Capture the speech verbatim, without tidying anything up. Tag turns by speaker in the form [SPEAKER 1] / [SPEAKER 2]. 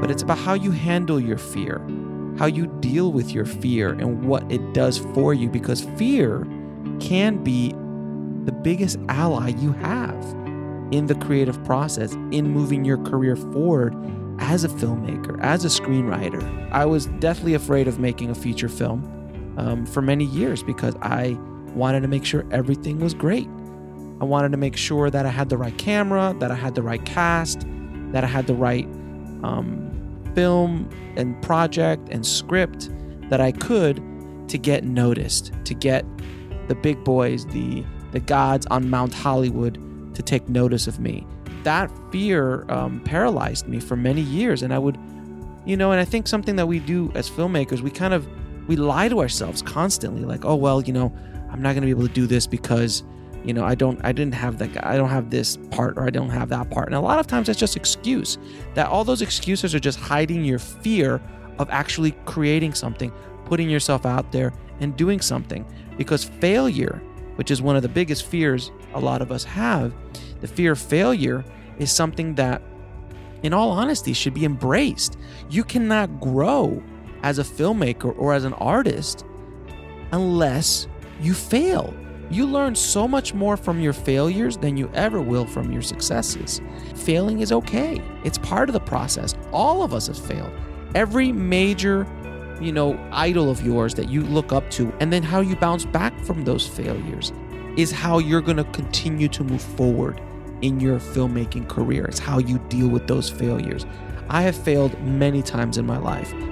[SPEAKER 1] but it's about how you handle your fear, how you deal with your fear and what it does for you, because fear can be the biggest ally you have in the creative process, in moving your career forward as a filmmaker, as a screenwriter. I was deathly afraid of making a feature film um, for many years because I wanted to make sure everything was great. I wanted to make sure that I had the right camera, that I had the right cast, that I had the right um, film and project and script that I could to get noticed, to get the big boys, the the gods on Mount Hollywood to take notice of me. That fear um, paralyzed me for many years. And I would, you know, and I think something that we do as filmmakers, we kind of, we lie to ourselves constantly, like, oh, well, you know, I'm not going to be able to do this because, you know, I don't, I didn't have that, I don't have this part, or I don't have that part. And a lot of times that's just excuse. That all those excuses are just hiding your fear of actually creating something, putting yourself out there and doing something. Because failure, which is one of the biggest fears a lot of us have, the fear of failure is something that, in all honesty, should be embraced. You cannot grow as a filmmaker or as an artist unless you fail. You learn so much more from your failures than you ever will from your successes. Failing is okay. It's part of the process. All of us have failed. Every major, you know, idol of yours that you look up to, and then how you bounce back from those failures is how you're going to continue to move forward in your filmmaking career. It's how you deal with those failures. I have failed many times in my life,